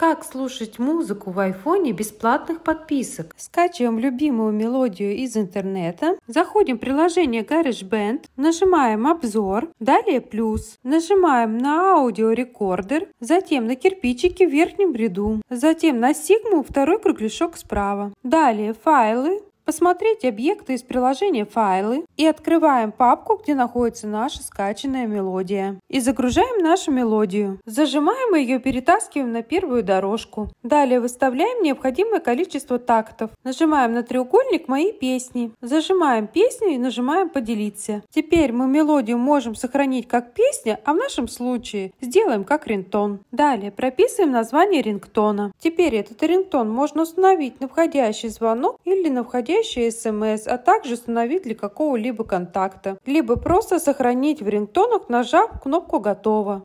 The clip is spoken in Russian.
Как слушать музыку в айфоне без платных подписок? Скачиваем любимую мелодию из интернета, заходим в приложение GarageBand, нажимаем «Обзор», далее «Плюс», нажимаем на «Аудиорекордер», затем на кирпичики в верхнем ряду, затем на сигму второй кругляшок справа, далее «Файлы», посмотреть объекты из приложения «Файлы» и открываем папку, где находится наша скачанная мелодия. И загружаем нашу мелодию. Зажимаем ее и перетаскиваем на первую дорожку. Далее выставляем необходимое количество тактов. Нажимаем на треугольник «Мои песни». Зажимаем песню и нажимаем «Поделиться». Теперь мы мелодию можем сохранить как песня, а в нашем случае сделаем как рингтон. Далее прописываем название рингтона. Теперь этот рингтон можно установить на входящий звонок или на входящий СМС, а также установить для какого-либо контакта, либо просто сохранить в рингтонах, нажав кнопку «Готово».